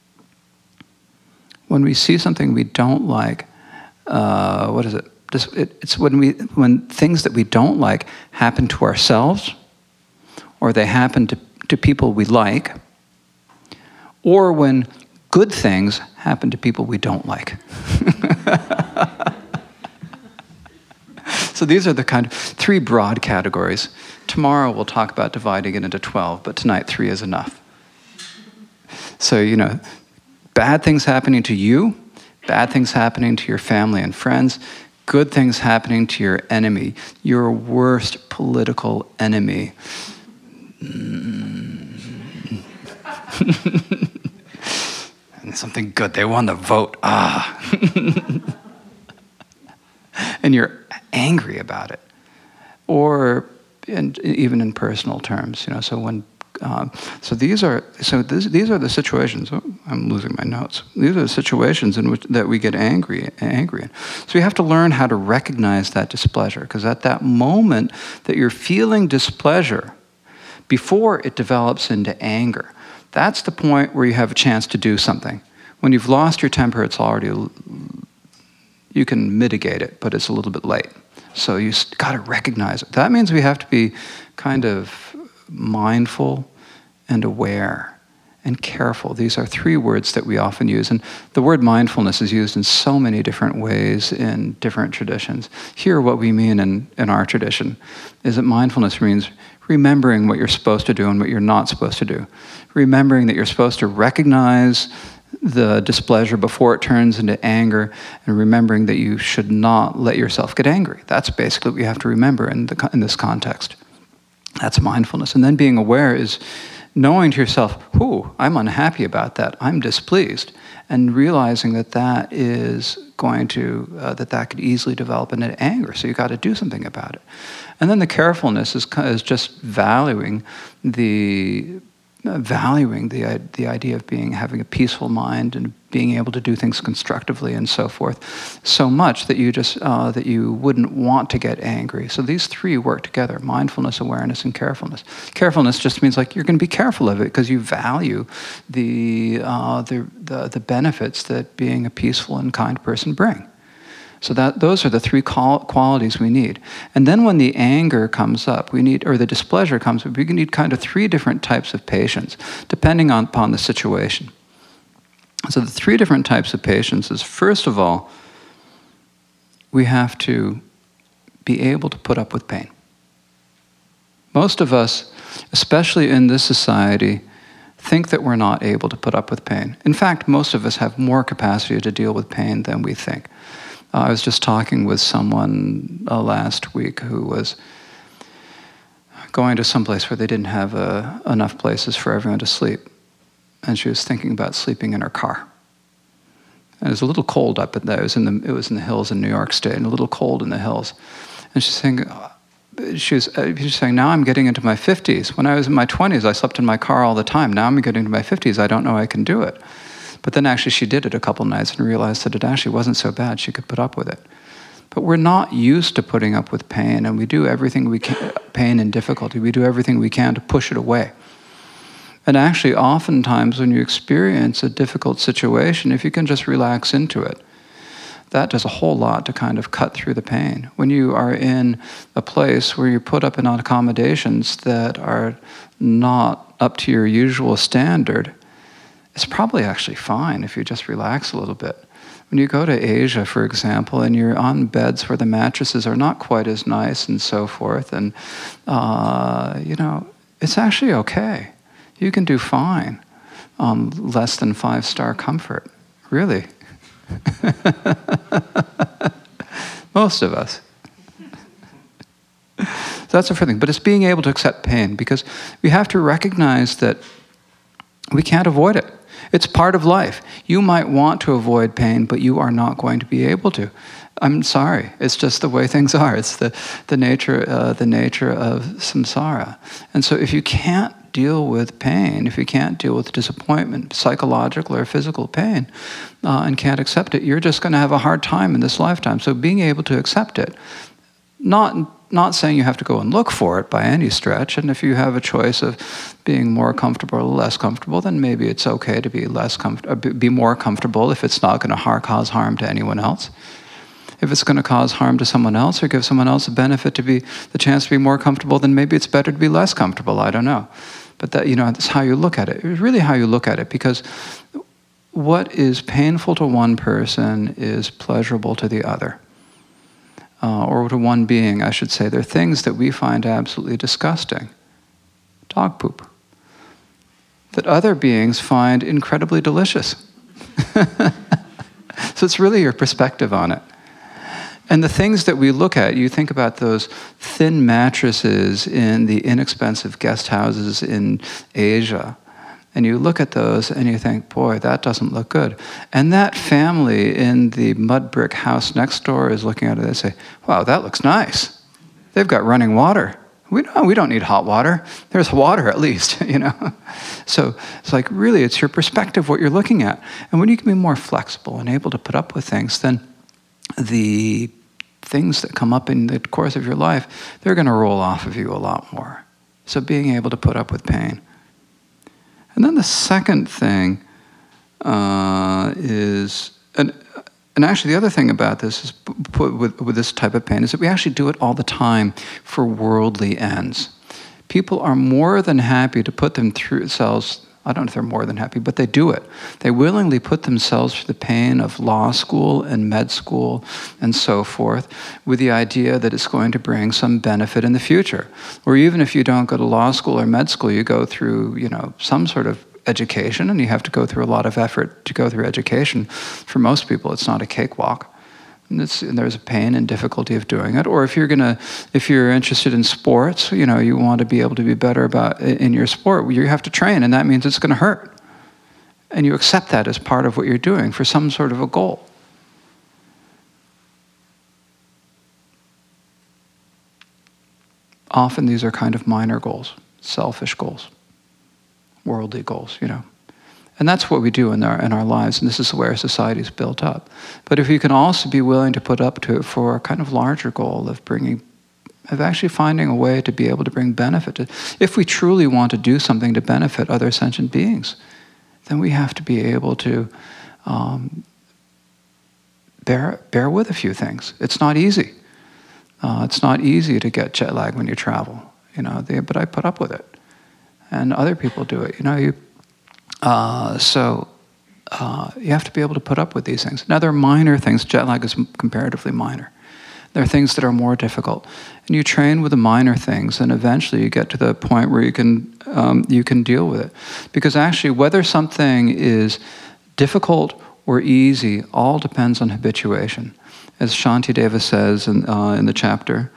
when we see something we don't like. Uh, what is it? it? It's when we when things that we don't like happen to ourselves, or they happen to, to people we like, or when good things happen to people we don't like. So these are the kind of three broad categories. Tomorrow we'll talk about dividing it into twelve, but tonight three is enough. So, you know, bad things happening to you, bad things happening to your family and friends, good things happening to your enemy, your worst political enemy. Mm. And something good, they won the vote. Ah. And you're angry about it. Or in, even in personal terms, you know, so when Um, so these are so this, these are the situations. Oh, I'm losing my notes. These are the situations in which that we get angry, angry. So we have to learn how to recognize that displeasure, because at that moment that you're feeling displeasure, before it develops into anger, that's the point where you have a chance to do something. When you've lost your temper, it's already you can mitigate it, but it's a little bit late. So you got to recognize it. That means we have to be kind of mindful and aware and careful. These are three words that we often use. And the word mindfulness is used in so many different ways in different traditions. Here, what we mean in, in our tradition is that mindfulness means remembering what you're supposed to do and what you're not supposed to do. Remembering that you're supposed to recognize the displeasure before it turns into anger, and remembering that you should not let yourself get angry. That's basically what you have to remember in, the, in this context. That's mindfulness. And then being aware is knowing to yourself, "Ooh, I'm unhappy about that. I'm displeased," and realizing that that is going to uh, that that could easily develop into anger. So you got to do something about it. And then the carefulness is is just valuing the uh, valuing the uh, the idea of being having a peaceful mind and being able to do things constructively and so forth, so much that you just uh, that you wouldn't want to get angry. So these three work together: mindfulness, awareness, and carefulness. Carefulness just means like you're going to be careful of it because you value the, uh, the the the benefits that being a peaceful and kind person bring. So that those are the three qualities we need. And then when the anger comes up, we need, or the displeasure comes up, we need kind of three different types of patience, depending on, upon the situation. So the three different types of patience is, first of all, we have to be able to put up with pain. Most of us, especially in this society, think that we're not able to put up with pain. In fact, most of us have more capacity to deal with pain than we think. Uh, I was just talking with someone uh, last week who was going to some place where they didn't have uh, enough places for everyone to sleep. And she was thinking about sleeping in her car. And it was a little cold up in there. It was in the, it was in the hills in New York State, and a little cold in the hills. And she's saying, she was, uh, she was saying, now I'm getting into my fifties. When I was in my twenties, I slept in my car all the time. Now I'm getting into my fifties. I don't know I can do it. But then actually she did it a couple nights and realized that it actually wasn't so bad. She could put up with it. But we're not used to putting up with pain, and we do everything we can, pain and difficulty, we do everything we can to push it away. And actually, oftentimes when you experience a difficult situation, if you can just relax into it, that does a whole lot to kind of cut through the pain. When you are in a place where you put up in accommodations that are not up to your usual standard, it's probably actually fine if you just relax a little bit. When you go to Asia, for example, and you're on beds where the mattresses are not quite as nice and so forth, and uh, you know, it's actually okay. You can do fine on less than five-star comfort, really. Most of us. So that's the first thing. But it's being able to accept pain, because we have to recognize that we can't avoid it. It's part of life. You might want to avoid pain, but you are not going to be able to. I'm sorry. It's just the way things are. It's the, the nature uh, the nature of samsara. And so if you can't deal with pain, if you can't deal with disappointment, psychological or physical pain, uh, and can't accept it, you're just going to have a hard time in this lifetime. So being able to accept it, not not saying you have to go and look for it by any stretch, and if you have a choice of being more comfortable or less comfortable, then maybe it's okay to be less comf- be more comfortable if it's not going to har- cause harm to anyone else. If it's going to cause harm to someone else or give someone else a benefit to be the chance to be more comfortable, then maybe it's better to be less comfortable. I don't know. But that, you know, that's how you look at it. It's really how you look at it, because what is painful to one person is pleasurable to the other. Uh, or to one being, I should say. They're things that we find absolutely disgusting. Dog poop. That other beings find incredibly delicious. So it's really your perspective on it. And the things that we look at, you think about those thin mattresses in the inexpensive guest houses in Asia, and you look at those and you think, boy, that doesn't look good. And that family in the mud brick house next door is looking at it and they say, wow, that looks nice. They've got running water. We don't, we don't need hot water. There's water at least, you know. So it's like, really, it's your perspective, what you're looking at. And when you can be more flexible and able to put up with things, then the things that come up in the course of your life, they're going to roll off of you a lot more. So being able to put up with pain. And then the second thing uh, is, and, and actually the other thing about this is, put with, with this type of pain, is that we actually do it all the time for worldly ends. People are more than happy to put them through themselves. I don't know if they're more than happy, but they do it. They willingly put themselves through the pain of law school and med school and so forth, with the idea that it's going to bring some benefit in the future. Or even if you don't go to law school or med school, you go through, you know, some sort of education, and you have to go through a lot of effort to go through education. For most people, it's not a cakewalk. And, it's, and there's a pain and difficulty of doing it. Or if you're gonna, if you're interested in sports, you know, you want to be able to be better about in your sport, you have to train, and that means it's going to hurt. And you accept that as part of what you're doing for some sort of a goal. Often these are kind of minor goals, selfish goals, worldly goals, you know. And that's what we do in our in our lives, and this is the way our society is built up. But if you can also be willing to put up to it for a kind of larger goal of bringing, of actually finding a way to be able to bring benefit to, if we truly want to do something to benefit other sentient beings, then we have to be able to um, bear bear with a few things. It's not easy. Uh, it's not easy to get jet lag when you travel, you know. They, but I put up with it, and other people do it. You know, you. Uh, so uh, you have to be able to put up with these things. Now, there are minor things. Jet lag is comparatively minor. There are things that are more difficult, and you train with the minor things, and eventually you get to the point where you can um, you can deal with it. Because actually, whether something is difficult or easy all depends on habituation. As Shantideva says in, uh, in the chapter,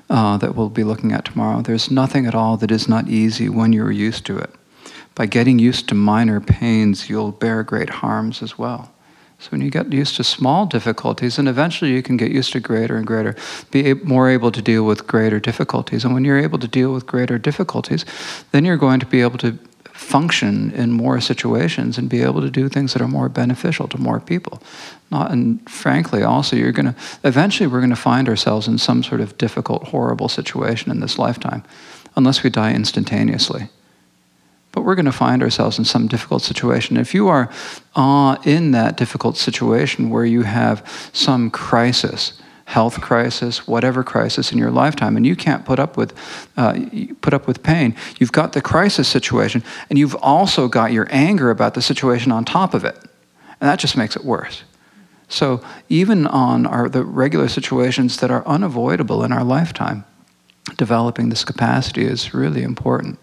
uh, that we'll be looking at tomorrow. There's nothing at all that is not easy when you're used to it. By getting used to minor pains, you'll bear great harms as well. So when you get used to small difficulties, and eventually you can get used to greater and greater, be more able to deal with greater difficulties. And when you're able to deal with greater difficulties, then you're going to be able to function in more situations and be able to do things that are more beneficial to more people. Not, and frankly, also, you're going to, eventually we're going to find ourselves in some sort of difficult, horrible situation in this lifetime, unless we die instantaneously. But we're going to find ourselves in some difficult situation. If you are uh, in that difficult situation where you have some crisis, health crisis, whatever crisis in your lifetime, and you can't put up with uh, put up with pain, you've got the crisis situation, and you've also got your anger about the situation on top of it, and that just makes it worse. So even on our the regular situations that are unavoidable in our lifetime, developing this capacity is really important.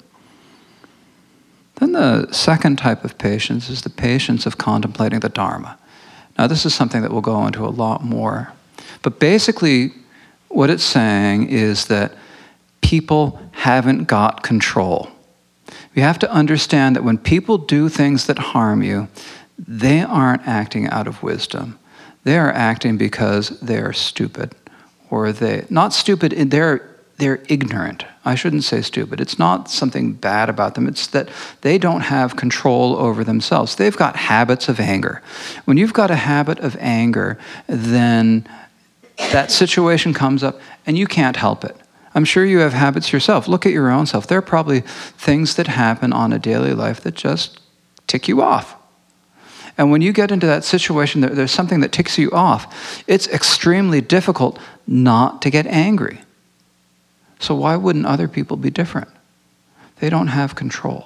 Then the second type of patience is the patience of contemplating the Dharma. Now this is something that we'll go into a lot more. But basically what it's saying is that people haven't got control. You have to understand that when people do things that harm you, they aren't acting out of wisdom. They are acting because they're stupid. Or they, not stupid, they're They're ignorant. I shouldn't say stupid. It's not something bad about them. It's that they don't have control over themselves. They've got habits of anger. When you've got a habit of anger, then that situation comes up and you can't help it. I'm sure you have habits yourself. Look at your own self. There are probably things that happen on a daily life that just tick you off. And when you get into that situation, there's something that ticks you off, it's extremely difficult not to get angry. So why wouldn't other people be different? They don't have control.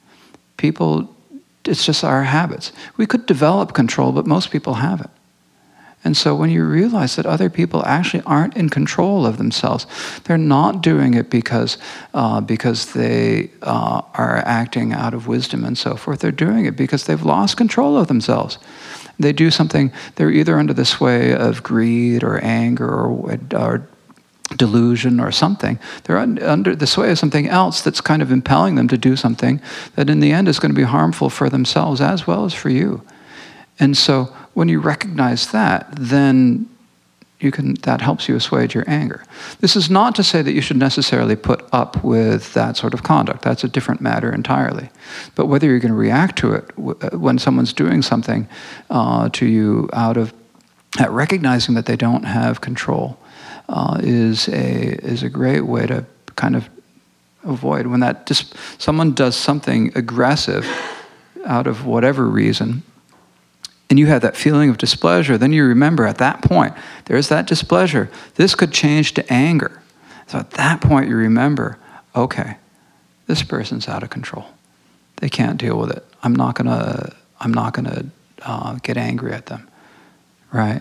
People, it's just our habits. We could develop control, but most people haven't. And so when you realize that other people actually aren't in control of themselves, they're not doing it because, uh, because they uh, are acting out of wisdom and so forth. They're doing it because they've lost control of themselves. They do something, they're either under the sway of greed or anger or, or delusion or something. They're under the sway of something else that's kind of impelling them to do something that in the end is going to be harmful for themselves as well as for you. And so when you recognize that, then you can, that helps you assuage your anger. This is not to say that you should necessarily put up with that sort of conduct. That's a different matter entirely. But whether you're going to react to it when someone's doing something uh, to you out of uh, recognizing that they don't have control, Uh, is a is a great way to kind of avoid when that dis- someone does something aggressive out of whatever reason, and you have that feeling of displeasure. Then you remember at that point there's that displeasure. This could change to anger. So at that point you remember, okay, this person's out of control. They can't deal with it. I'm not gonna I'm not gonna uh, get angry at them, right?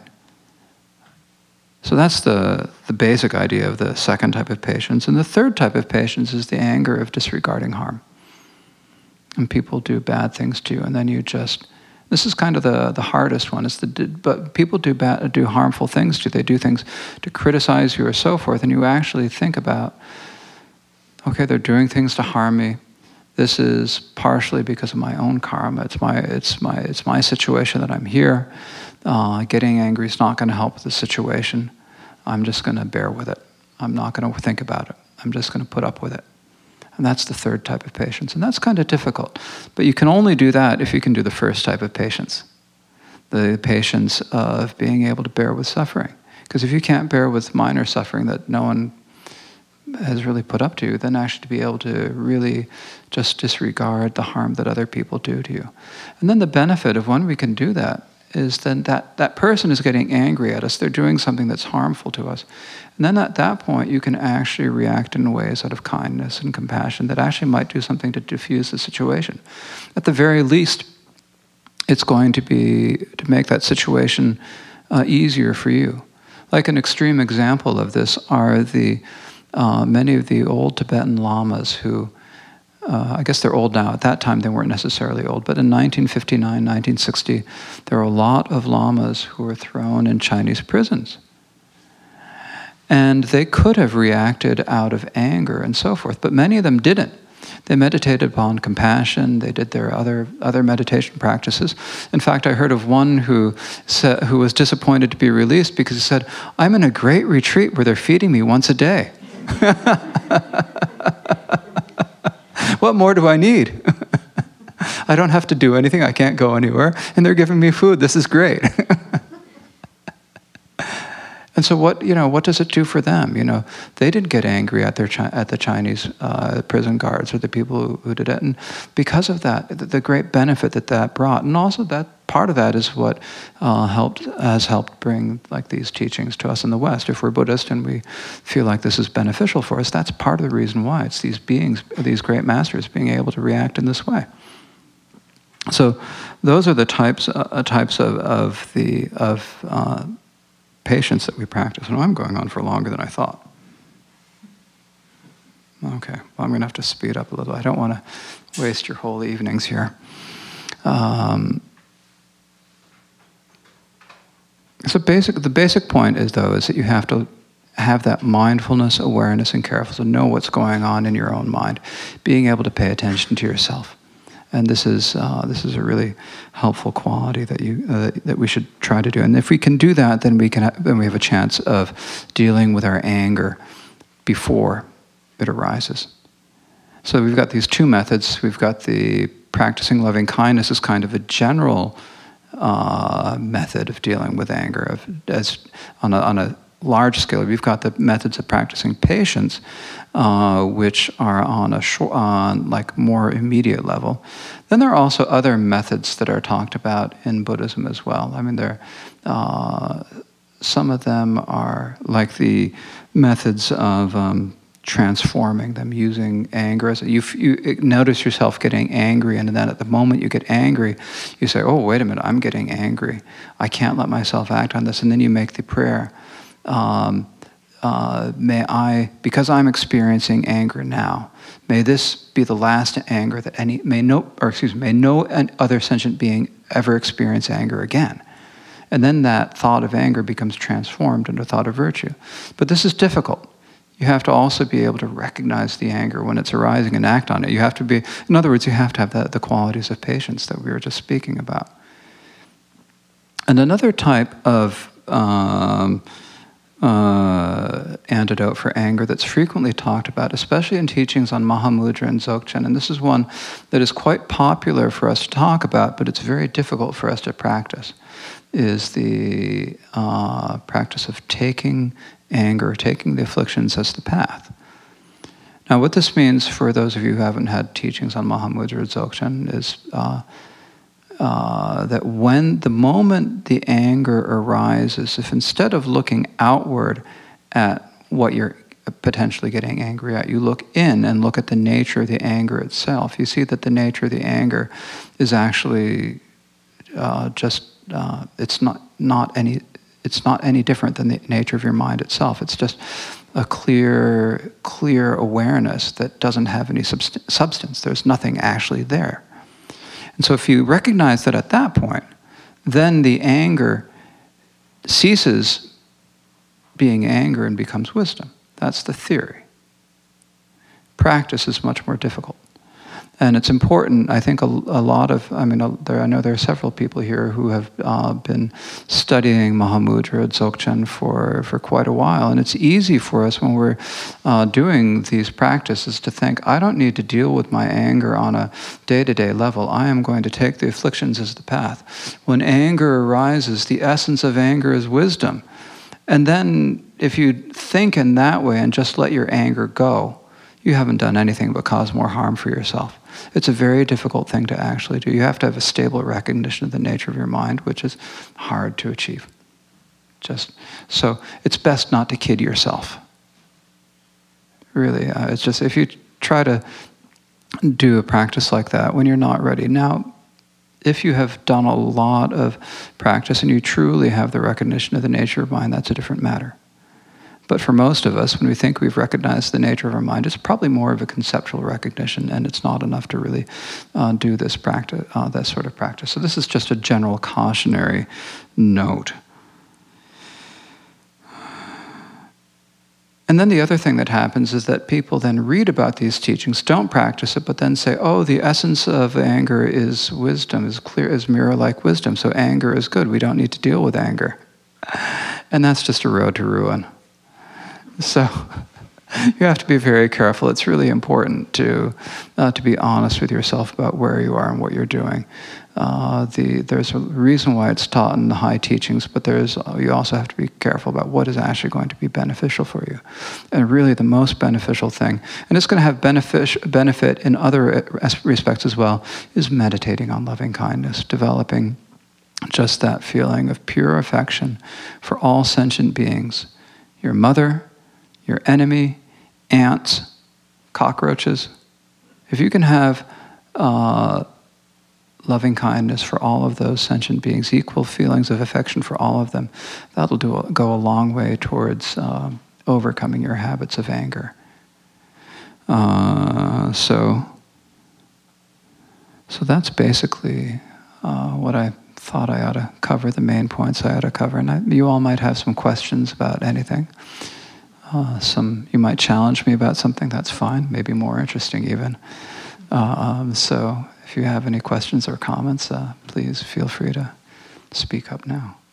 So that's the, the basic idea of the second type of patience. And the third type of patience is the anger of disregarding harm. And people do bad things to you, and then you just, this is kind of the, the hardest one, is the, but people do bad, do harmful things to you. They do things to criticize you or so forth, and you actually think about, okay, they're doing things to harm me. This is partially because of my own karma. It's my, it's my, it's my situation that I'm here. Uh, getting angry is not going to help the situation. I'm just going to bear with it. I'm not going to think about it. I'm just going to put up with it. And that's the third type of patience. And that's kind of difficult. But you can only do that if you can do the first type of patience. The patience of being able to bear with suffering. Because if you can't bear with minor suffering that no one has really put up to you, then actually to be able to really just disregard the harm that other people do to you. And then the benefit of when we can do that is then that, that person is getting angry at us. They're doing something that's harmful to us. And then at that point, you can actually react in ways out of kindness and compassion that actually might do something to diffuse the situation. At the very least, it's going to be to make that situation uh, easier for you. Like an extreme example of this are the uh, many of the old Tibetan lamas who Uh, I guess they're old now. At that time, they weren't necessarily old. But in nineteen fifty-nine, nineteen sixty, there were a lot of lamas who were thrown in Chinese prisons. And they could have reacted out of anger and so forth, but many of them didn't. They meditated upon compassion. They did their other other meditation practices. In fact, I heard of one who said, who was disappointed to be released because he said, "I'm in a great retreat where they're feeding me once a day. What more do I need? I don't have to do anything. I can't go anywhere, and they're giving me food. This is great." And so, what you know, what does it do for them? You know, they didn't get angry at their Chi- at the Chinese uh, prison guards or the people who, who did it, and because of that, the, the great benefit that that brought, and also that part of that is what uh, helped has helped bring like these teachings to us in the West. If we're Buddhist and we feel like this is beneficial for us, that's part of the reason why. It's these beings, these great masters, being able to react in this way. So, those are the types uh, types of of the of uh, patience that we practice. And I'm going on for longer than I thought. Okay, well, I'm going to have to speed up a little. I don't want to waste your whole evenings here. Um, so basic, the basic point is, though, is that you have to have that mindfulness, awareness, and carefulness to know what's going on in your own mind, being able to pay attention to yourself. And this is uh, this is a really helpful quality that you uh, that we should try to do. And if we can do that, then we can ha- then we have a chance of dealing with our anger before it arises. So we've got these two methods. We've got the practicing loving kindness as kind of a general uh, method of dealing with anger, of as on a, on a large scale. We've got the methods of practicing patience, uh, which are on a short, on like more immediate level. Then there are also other methods that are talked about in Buddhism as well. I mean, there, uh, some of them are like the methods of um, transforming them, using anger as a, you, you notice yourself getting angry, and then at the moment you get angry, you say, "Oh, wait a minute, I'm getting angry. I can't let myself act on this," and then you make the prayer. Um, uh, may I, because I'm experiencing anger now, may this be the last anger that any, may no, or excuse me, may no other sentient being ever experience anger again. And then that thought of anger becomes transformed into a thought of virtue. But this is difficult. You have to also be able to recognize the anger when it's arising and act on it. You have to be, in other words, you have to have the, the qualities of patience that we were just speaking about. And another type of um, Uh, antidote for anger that's frequently talked about, especially in teachings on Mahamudra and Dzogchen, and this is one that is quite popular for us to talk about, but it's very difficult for us to practice, is the uh, practice of taking anger, taking the afflictions as the path. Now, what this means for those of you who haven't had teachings on Mahamudra or Dzogchen is uh, Uh, that when the moment the anger arises, if instead of looking outward at what you're potentially getting angry at, you look in and look at the nature of the anger itself, you see that the nature of the anger is actually uh, just, uh, it's not, not any, it's not any different than the nature of your mind itself. It's just a clear, clear awareness that doesn't have any subst- substance. There's nothing actually there. And so if you recognize that at that point, then the anger ceases being anger and becomes wisdom. That's the theory. Practice is much more difficult. And it's important, I think a, a lot of, I mean, a, there, I know there are several people here who have uh, been studying Mahamudra, Dzogchen for, for quite a while. And it's easy for us when we're uh, doing these practices to think, I don't need to deal with my anger on a day-to-day level. I am going to take the afflictions as the path. When anger arises, the essence of anger is wisdom. And then if you think in that way and just let your anger go, you haven't done anything but cause more harm for yourself. It's a very difficult thing to actually do. You have to have a stable recognition of the nature of your mind, which is hard to achieve. Just so it's best not to kid yourself. Really, uh, it's just if you try to do a practice like that when you're not ready. Now, if you have done a lot of practice and you truly have the recognition of the nature of mind, that's a different matter. But for most of us, when we think we've recognized the nature of our mind, it's probably more of a conceptual recognition, and it's not enough to really uh, do this practice, uh, that sort of practice. So this is just a general cautionary note. And then the other thing that happens is that people then read about these teachings, don't practice it, but then say, oh, the essence of anger is wisdom, is clear, is mirror-like wisdom, so anger is good. We don't need to deal with anger. And that's just a road to ruin. So you have to be very careful. It's really important to uh, to be honest with yourself about where you are and what you're doing. Uh, the, there's a reason why it's taught in the high teachings, but there's you also have to be careful about what is actually going to be beneficial for you. And really the most beneficial thing, and it's going to have benefit, benefit in other respects as well, is meditating on loving kindness, developing just that feeling of pure affection for all sentient beings. Your mother, your enemy, ants, cockroaches. If you can have uh, loving kindness for all of those sentient beings, equal feelings of affection for all of them, that'll do, go a long way towards uh, overcoming your habits of anger. Uh, so, so that's basically uh, what I thought I ought to cover, the main points I ought to cover. And I, you all might have some questions about anything. Uh, some you might challenge me about something, that's fine, maybe more interesting even. Uh, um, so if you have any questions or comments, uh, please feel free to speak up now.